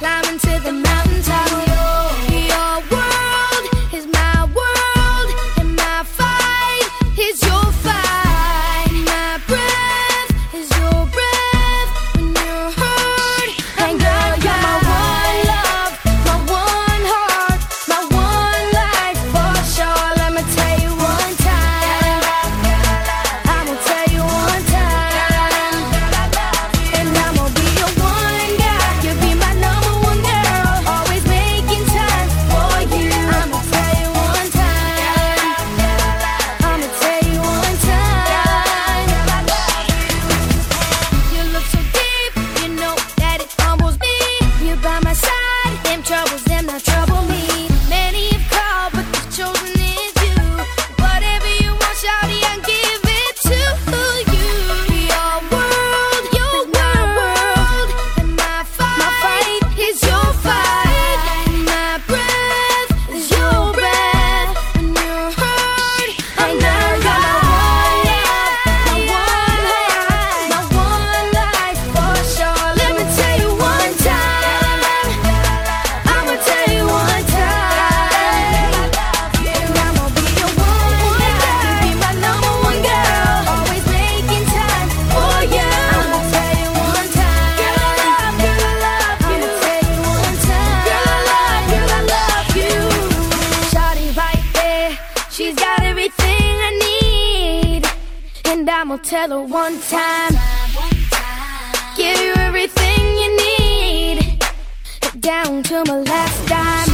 climbing to the mountaintop. Your world is my world, and my fight is your fight. My breath is your breath when you're hurt. And girl, you're my one love, my one heart, my one life for sure. Let me tell you one time, I'ma tell you one time, and I'ma be your one guy. You'll be my number one girl, always making time for you. I'ma tell you one time, I'ma tell you one time. You look so deep, you know that it humbles me. You're by my side, them troubles, them not trouble me. Many have called, but the chosen is you. Whatever you want, shawty, I'll give it to you. Your world, my world, and my fight is your fight. My breath is your breath when you're hurt. And girl, you're my one love, my one life for sure. Let me tell you one time, I'ma tell you one time, and I'ma be your one guy. You be my number one girl, always making time for you. I'ma tell you one time, girl, I love you. I'ma tell you one time, girl, I love you. Shawty right there, she's got everything I need, and I'ma tell her one time, give you everything you need, down to my last dime.